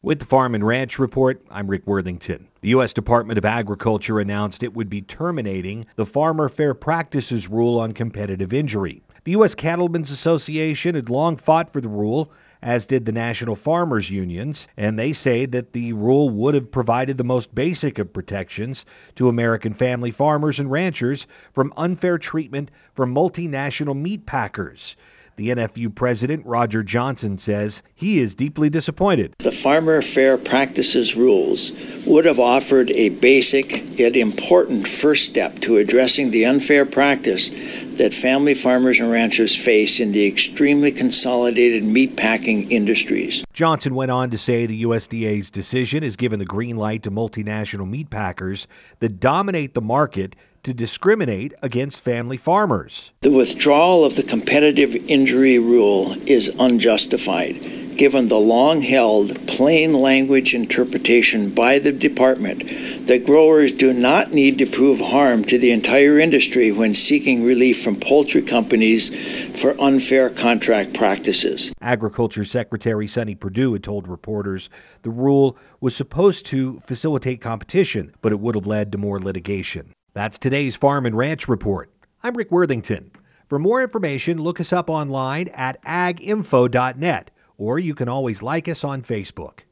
With the Farm and Ranch Report, I'm Rick Worthington. The U.S. Department of Agriculture announced it would be terminating the Farmer Fair Practices Rule on competitive injury. The U.S. Cattlemen's Association had long fought for the rule, as did the National Farmers Unions, and they say that the rule would have provided the most basic of protections to American family farmers and ranchers from unfair treatment from multinational meat packers. The NFU president, Roger Johnson, says he is deeply disappointed. The Farmer Fair Practices rules would have offered a basic yet important first step to addressing the unfair practice that family farmers and ranchers face in the extremely consolidated meatpacking industries. Johnson went on to say the USDA's decision has given the green light to multinational meat packers that dominate the market to discriminate against family farmers. The withdrawal of the competitive injury rule is unjustified, given the long-held plain language interpretation by the department that growers do not need to prove harm to the entire industry when seeking relief from poultry companies for unfair contract practices. Agriculture Secretary Sonny Perdue had told reporters the rule was supposed to facilitate competition, but it would have led to more litigation. That's today's Farm and Ranch Report. I'm Rick Worthington. For more information, look us up online at aginfo.net, or you can always like us on Facebook.